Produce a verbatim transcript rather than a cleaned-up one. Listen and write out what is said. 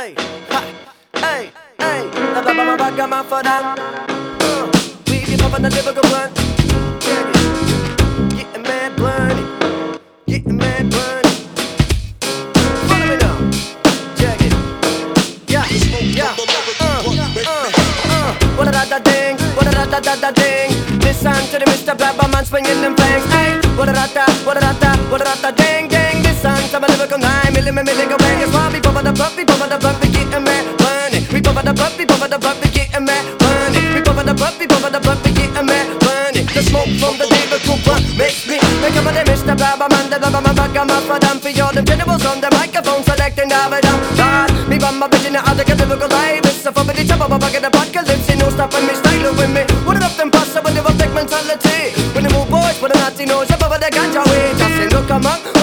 Hey, ha, hey, hey, la baba ma baga ma fada. Uh, we be poppin' the lyrical blunt. Check it. Getting mad blunty, getting mad blunty. Follow me now. Check it. Yeah, yeah. Uh, uh, uh. What a da da ding, what a da da da da ding. Listen to the Mister Blabberman swinging them fangs. Hey, what a da da, what a da da, what a da da ding ding. Listen to my lyrical nine, milli milli milli go bang. It's why we pop the blunt, we pop the blunt, we getting mad blunty. We pop the blunt, we pop the blunt, we getting mad blunty. We pop the blunt, we pop the blunt, we getting mad blunty. The smoke from the lyrical blunt makes me think about the Mister Blabberman, the Blabberman back on my fadam. For all them generals on the microphone selecting Davidam. God, me bum my bitch in the other lyrical life. It's a fun with the chop up a bucket of apocalypse. No stopping me, styling with me. What up them pasta with the tech mentality? When the move boys, with the Nazi nose, up over the ganja way. Just say look, come on.